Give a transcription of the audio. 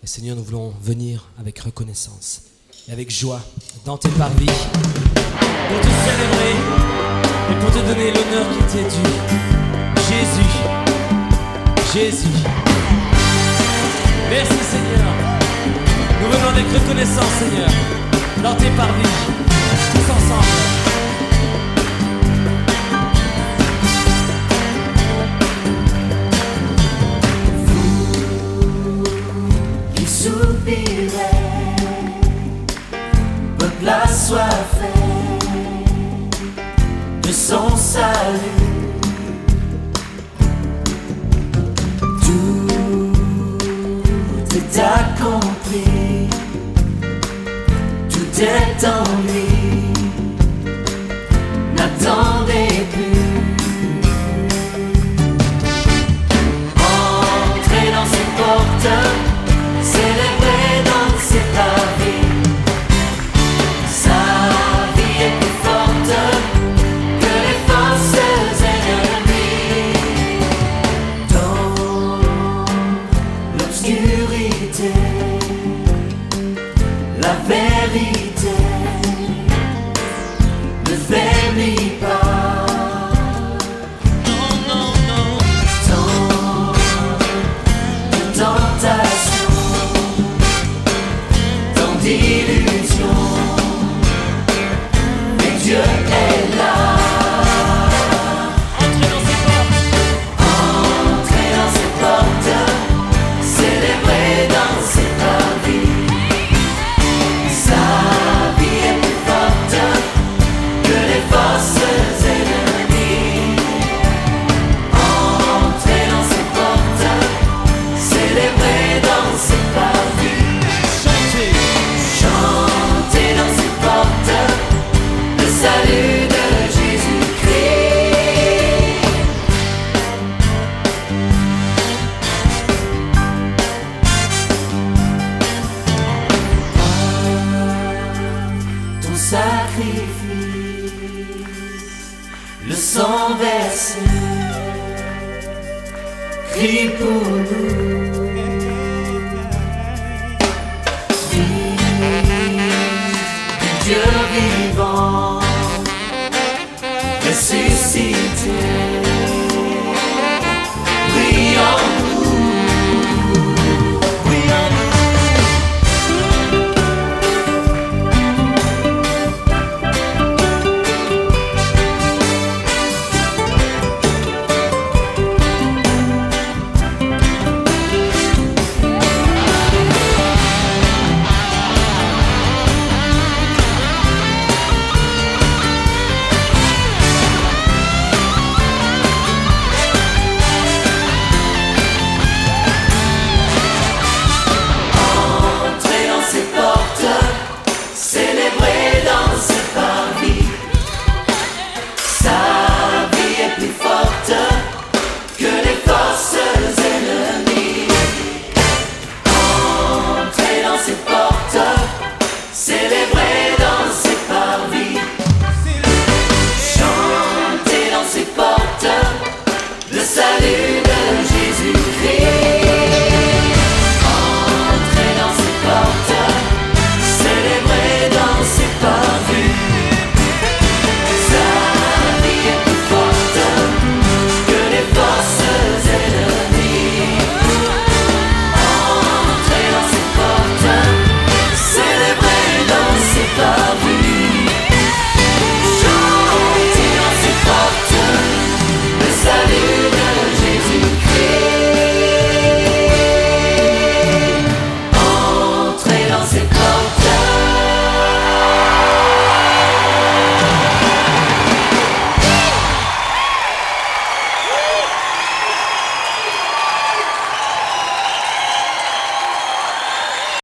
Et Seigneur, nous voulons venir avec reconnaissance et avec joie dans tes parvis pour te célébrer et pour te donner l'honneur qui t'est dû. Jésus, Jésus. Merci Seigneur. Nous venons avec reconnaissance Seigneur dans tes parvis, tous ensemble. Peuple assoiffé de son salut, tout est accompli, tout est en lui, n'attendez plus. Entrez dans ses portes, célébrez dans ses parvis. La vérité ne faiblit pas. Non, non, non. Tant de tentations, tant d'illusions, mais Dieu est là. Entrez dans ses portes, entrez dans ses portes, célébrez dans ses parvis. Sacrifice, le sang versé, crie pour nous.